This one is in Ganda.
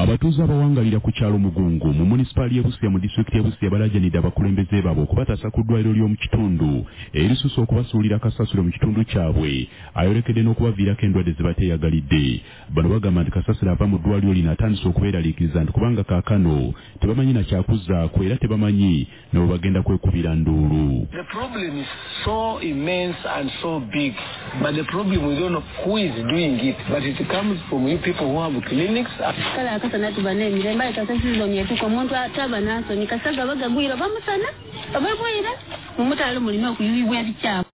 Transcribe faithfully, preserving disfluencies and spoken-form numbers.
abatuuze abawangalira ku kyalo Mugungu mu munisipaali y'e Busia mu disitulikiti y'e Busia balaajanidde abakulembeze baabwe okubatasa ku ddwaliro ly'omu kitundu erisusse okubasuulira kasasiro mu kitundu kyabwe ayolekedde n'okubaviirako endwadde ze bateeyagalidde. Bano bagamba nti kasasiro ava mu ddwaliro lino atandise okubeeraliikiriza nti kubanga kaakano tebamanyi na kyakuzaako era tebamanyi nabo bagenda kwekubira nduulu. The problem is so immense and so big, but the problem we don't know who is doing it, but it comes from you people who have clinics. Kala akasana tubane miremba ikasasizo nyetuko muntu ataba naso nikasaga bagagwira bamusana abagwira umutalo mulimo kuyibwa bicyabo.